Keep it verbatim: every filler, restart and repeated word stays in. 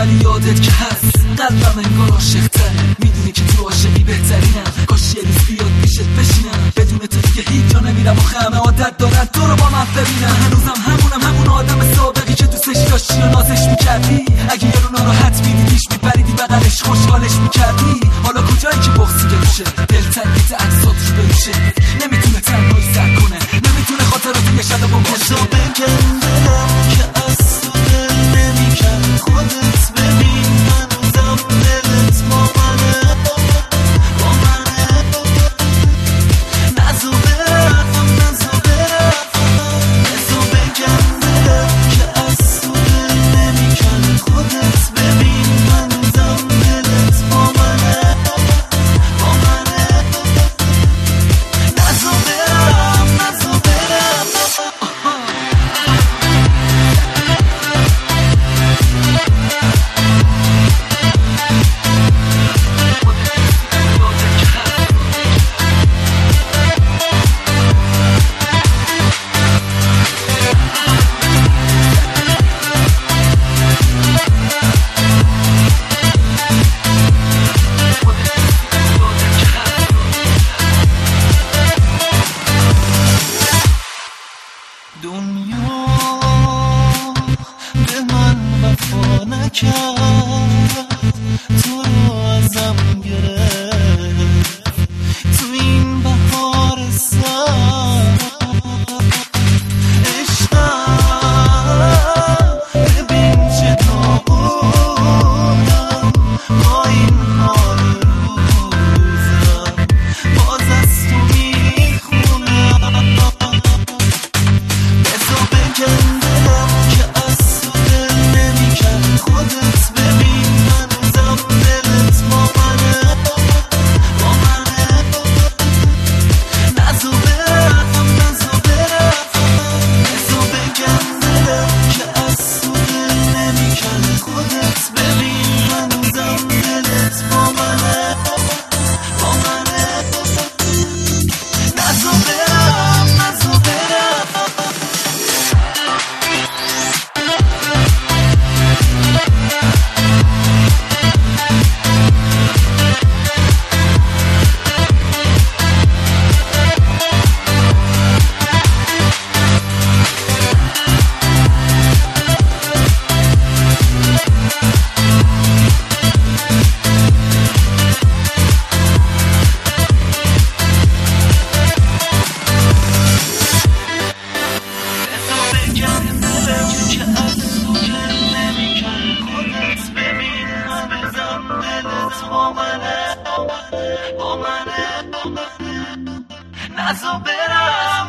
ولی یادت که هست قلبم انگار عاشق‌تره. میدونی که تو عاشقی بهترینم، کاش یه روز بیاد پیشت بشینم. بدون تو دیگه هیچ جا نمیرم و همه عادت دارن تو رو با من ببینم. هنوزم همونم، همون آدم سابقی که دوستش داشتی و نازش میکردی. اگه یارو ناراحت میدیدیش میپریدی بغلش خوشحالش میکردی. حالا کجایی که بغضی گلوشه دل تنگیت عکسات رو بریشه. نمیتونه تنهایی سر کنه، نمیتونه خاطرات یه شب با کشه. تو بگم دلم که از تو دل نمیکن، خودت ببین هنوزم دلت با منه با منه. نزو برم نزو برم نزو بگم دلم که از تو دل نمیکن، خودت ببین هنوزم دلت با منه با منه. نزو برم نزو برم دنیا به من وفا نکرد، تو رو ازم گرفت تو این بهار سرد. عشقم ببین چه داغونم با این حال روزم، باز از تو میخونم. بزا بگم دلم که از تو دل نمیکن، خودت ببین هنوزم دلت با منه با منه. نزو برم نزو برم بزا بگم دلم که از تو دل نمیکن، خودت ببین هنوزم دلت با منه با منه. نزو برم نزو برم با منه با منه. نزو برم